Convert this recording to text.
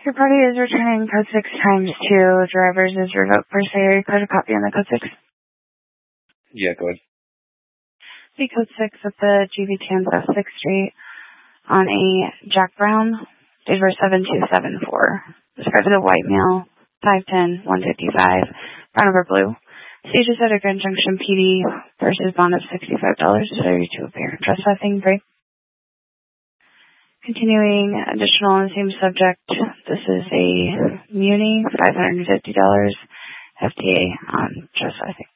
Your party is returning code 6 times 2. Drivers is revoked per se. Are you clear to copy on the code 6? Yeah, go ahead. The code 6 at the GVT on South 6th Street on a Jack Brown, date of 7274. Described as a white male, 5'10", 155, brown over blue. Stage is at a Grand Junction PD versus bond of $65 to appear. Trespassing, break. Continuing additional on the same subject, this is a Muni, $550, FTA on trespassing.